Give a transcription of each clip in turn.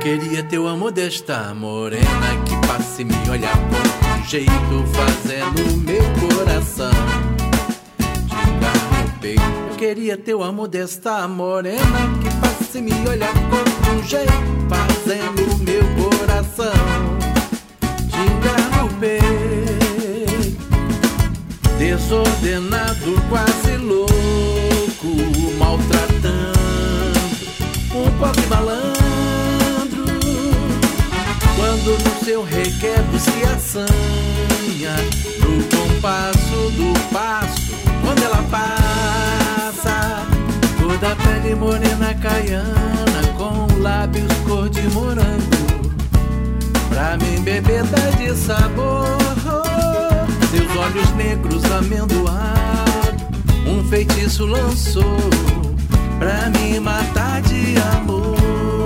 Queria teu amor desta morena que passe me olhar com um jeito, fazendo meu coração gingar no peito. Eu queria teu amor desta morena que passe me olhar com um jeito, fazendo meu coração gingar no peito. Desordenado, quase louco, maltratando um pobre malandro. Quando no seu requebro se assanha, no compasso do passo, quando ela passa, cor da pele morena caiana, com lábios cor de morango, pra mim bebida de sabor. Seus olhos negros amendoados, um feitiço lançou, pra me matar de amor.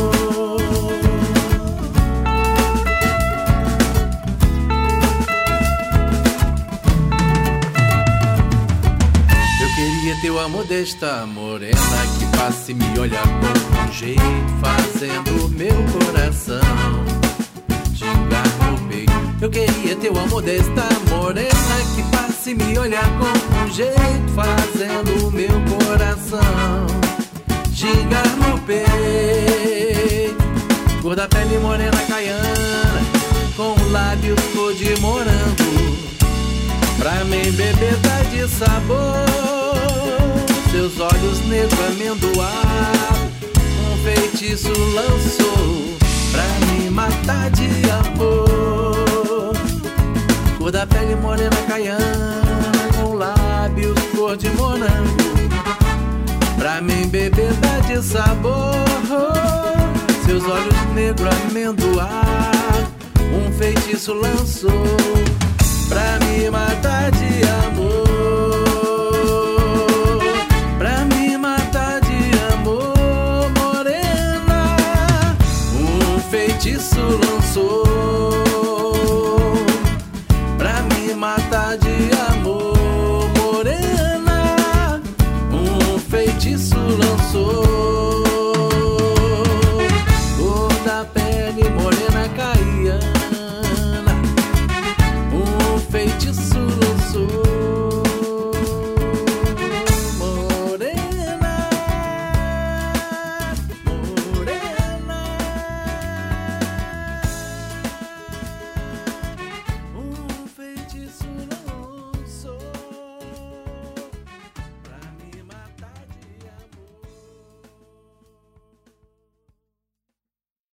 Queria teu amor desta morena que passe me olhar com um jeito, fazendo meu coração gingar no peito. Eu queria teu amor desta morena que passe me olhar com um jeito, fazendo meu coração gingar no peito. Cor da pele morena caiana, com lábios cor de morango, pra mim bebida de sabor. Seus olhos negros amendoados, um feitiço lançou, pra me matar de amor. Cor da pele morena caiana, com lábios cor de morango, pra mim bebida de sabor. Seus olhos negros amendoados, um feitiço lançou, pra me matar de amor.